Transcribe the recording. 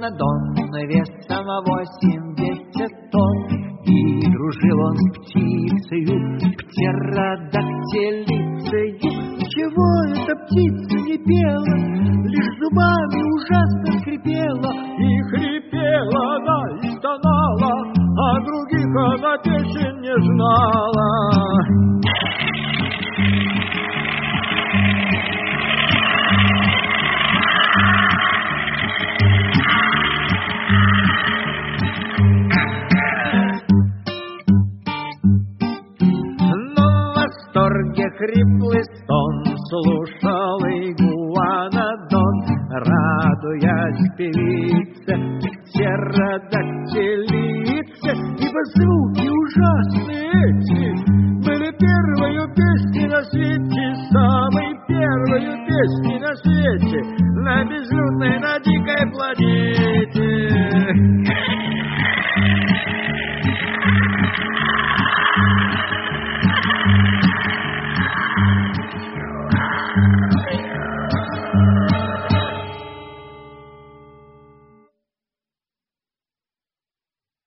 игуанодон весом 80 тонн. И дружил он с птицею, птеродактилицею. Чего эта птица не пела, лишь зубами ужасно скрипела. И хрипела она и стонала, а других она песен не знала. Хриплый стон слушал игуанодон, радуясь певице птеродактилице, ибо звуки ужасные эти были первою песней на свете, самой первою песней на свете, на безлюдной, на дикой планете.